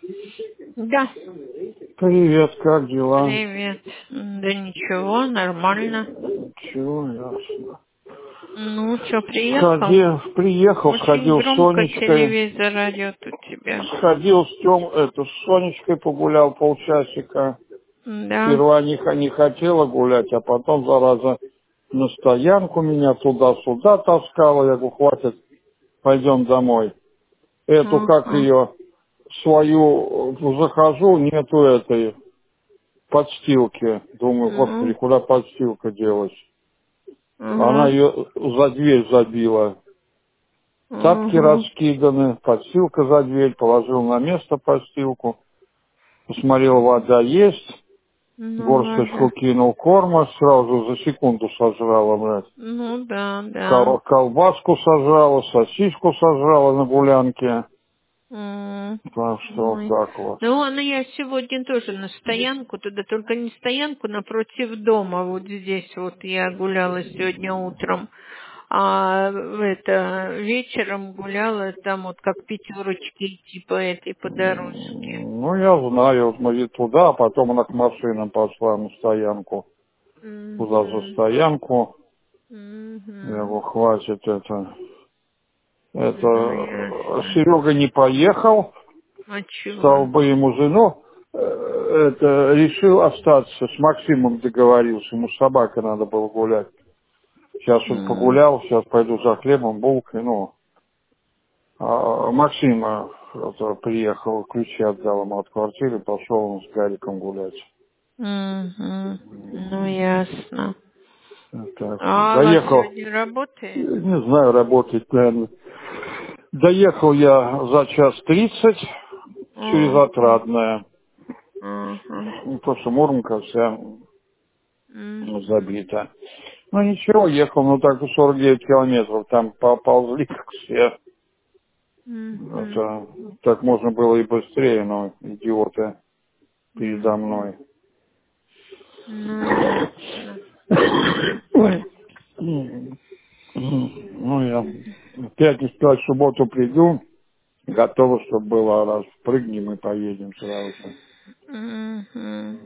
Да, Привет, как дела? привет. Да ничего, нормально. Чего, ясно. Ну, что, приехал? Приехал, Очень сходил с громко Сонечкой. телевизор орет у тебя. Сходил с Сонечкой погулял полчасика. Да. Сперва не хотела гулять, а потом, зараза, на стоянку меня туда-сюда таскала. Я говорю, хватит, пойдем домой. Эту, как Ага. ее, свою, захожу, нету этой подстилки. Думаю, господи, Ну, куда подстилка делась? Она ага. ее за дверь забила. Тапки Ага. раскиданы, подстилка за дверь, положил на место подстилку, посмотрел, вода есть, Ну, горсточку ладно. кинул корма, сразу за секунду сожрала, блядь. Ну, да, да. Колбаску сожрала, сосиску сожрала на гулянке. Так что вот Ой. так вот. Ну, я сегодня тоже на стоянку, туда только не стоянку, напротив дома, вот здесь вот я гуляла сегодня утром, а вечером гуляла там вот как пятерочки типа этой по дорожке. Ну, я знаю, вот мы туда, а потом она к машинам пошла на стоянку. Туда за Угу. стоянку. Я Угу. говорю, хватит это. Ну, Это ясно. Серега не поехал, А чего? стал бы ему жену, это решил остаться, с Максимом договорился, ему с собакой надо было гулять. Сейчас он М. погулял, сейчас пойду за хлебом, булкой, ну. А Максим это, приехал, ключи отдал ему от квартиры, пошел он с Гариком гулять. Мгм. Ну, ясно. Так что А Алла доехал, сегодня работает? не знаю, работать, наверное. Доехал я за 1:30 через Ага. Отрадное. Ага. Не то, что Мурманка вся Мгм. забита. Ну ничего, ехал, ну так и 49 километров, там поползли как все. Мгм. Это, так можно было и быстрее, но идиоты передо Мгм. мной. Ну, ясно. Ой. Ну, я в пятницу, в субботу приду, готово, чтобы было, раз прыгнем и поедем сразу же. Мгм.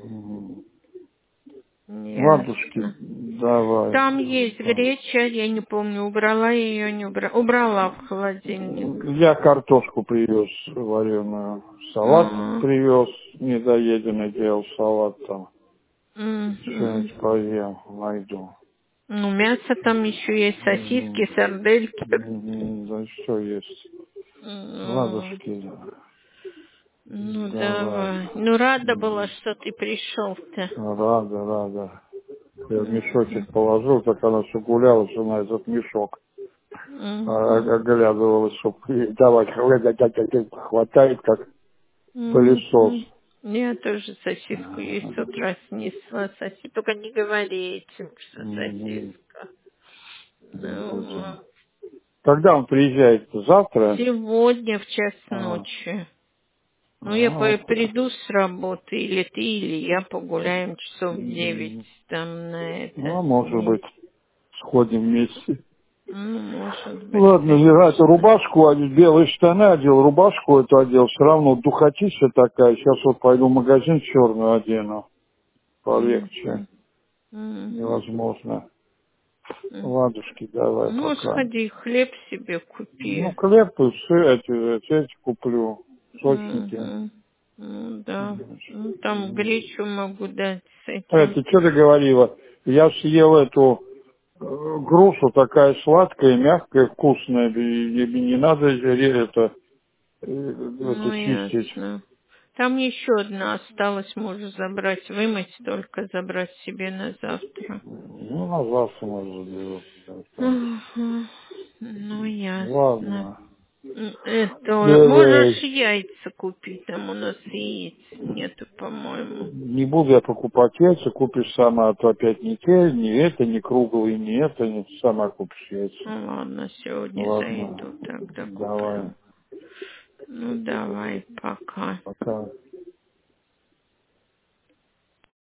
Ладушки, Ясно. давай. Там есть греча, я не помню, убрала ее, не убрала. Убрала в холодильник. Я картошку привез вареную, салат Ага. привез, недоеденный делал салат там. Мгм. Что-нибудь поем, найду. Ну, мясо там еще есть, Мгм. сосиски, сардельки. Да что есть. Ну, Ладушки, ну, давай. давай. Ну, рада была, что ты пришел-то. Рада. Я в Мгм. мешочек положил, так она все гуляла, жена этот мешок. Мгм. Оглядывалась, чтобы давать, хватает, как пылесос. Мгм. Я тоже сосиску ей с утра снесла. Только не говори этим, что Мгм. сосиска. Ну, Это. Когда он приезжает? Завтра? сегодня в час А, ночи. Ну, я вот. приду с работы, или ты, или я погуляем часов в 9 М, там на Ну, а это. может быть, сходим вместе. Ну, может быть, Ладно, я эту конечно. рубашку, белые штаны одел, рубашку эту одел, все равно духотища такая. Сейчас вот пойду в магазин черную одену, полегче, Мгм. Мгм. невозможно. М. Ладушки, давай Ну, пока. сходи, хлеб себе Ну, купи. хлеб и все эти куплю, сочники. Мгм. Ну, да. Ну, там гречу могу дать с этим. Это, что ты говорила? Я съел эту грушу, такая сладкая, мягкая, вкусная, и не надо это Ну, чистить. ясно. Там еще одна осталась, можешь забрать, вымыть только, забрать себе на завтра. Ну, на завтра можно сделать. Ага. Ну, ясно. Ладно. Это, можешь Давай. яйца купить, там у нас яиц нету, по-моему. Не буду я покупать яйца, купишь сама, а то опять не те, не это, не круглые, не это, не сама купишь яйца. Ну, ладно, сегодня Ладно. зайду, тогда Давай. куплю. Ну, давай, пока. Пока.